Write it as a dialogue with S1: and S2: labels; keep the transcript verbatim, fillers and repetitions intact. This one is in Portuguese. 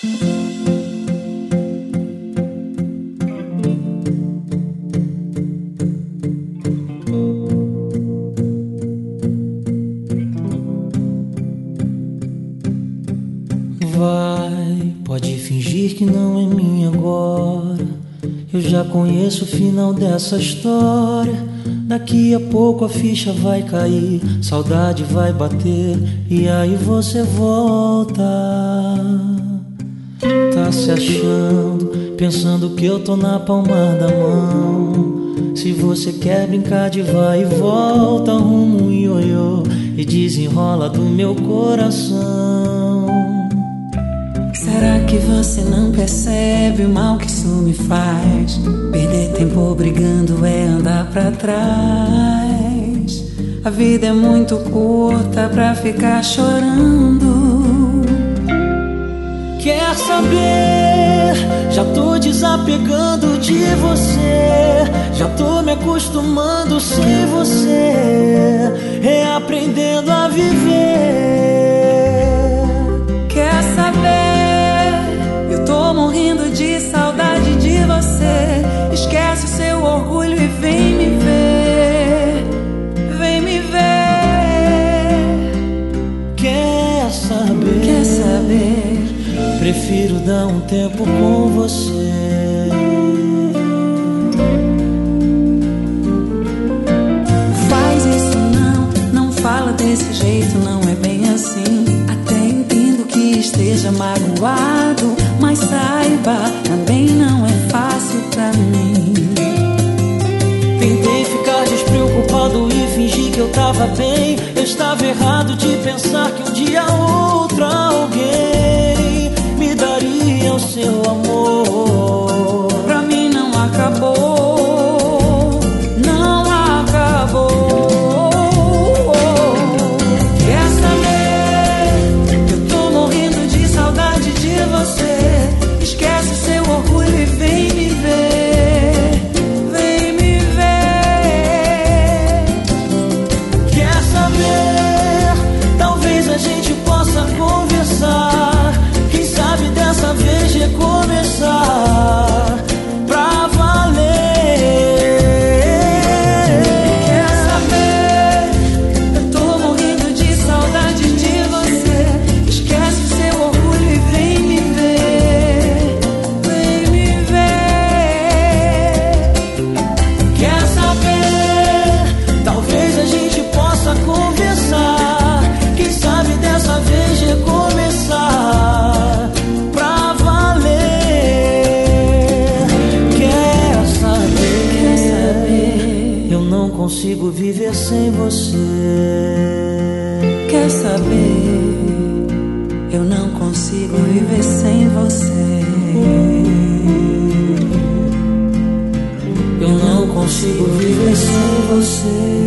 S1: Vai, pode fingir que não é minha agora. Eu já conheço o final dessa história. Daqui a pouco a ficha vai cair, saudade vai bater e aí você volta. Tá se achando, pensando que eu tô na palma da mão. Se você quer brincar de vai e volta, arruma um ioiô e desenrola do meu coração.
S2: Será que você não percebe o mal que isso me faz? Perder tempo brigando é andar pra trás. A vida é muito curta pra ficar chorando.
S1: Quer saber? Já tô desapegando de você. Já tô me acostumando sem você, reaprendendo a viver.
S2: Quer saber? Tô morrendo de saudade de você. Esquece o seu orgulho e vem me ver. Vem me ver.
S1: Quer saber?
S2: Quer saber?
S1: Prefiro dar um tempo com você.
S2: Faz isso não, não fala desse jeito, não é bem assim. Até entendo que esteja magoado, mas saiba, também não é fácil pra mim.
S1: Tentei ficar despreocupado e fingir que eu tava bem. Eu estava errado de pensar que um dia outro alguém me daria o seu amor.
S2: Pra mim não acabou, não acabou. Quer saber? Eu tô morrendo de saudade de você. Esquece seu orgulho e vem me ver. Vem me ver.
S1: Quer saber? Talvez a gente possa conversar. Quem sabe dessa vez recomeçar pra valer.
S2: Quer saber? Eu tô morrendo de saudade de você. Esquece seu orgulho e vem me ver. Vem me ver.
S1: Quer saber? Talvez a gente possa conversar. Quem sabe dessa vez recomeçar pra valer. Quer saber?
S2: Quer saber?
S1: Eu não consigo viver sem você.
S2: Quer saber? Eu não consigo viver sem você.
S1: Eu não consigo viver sem você.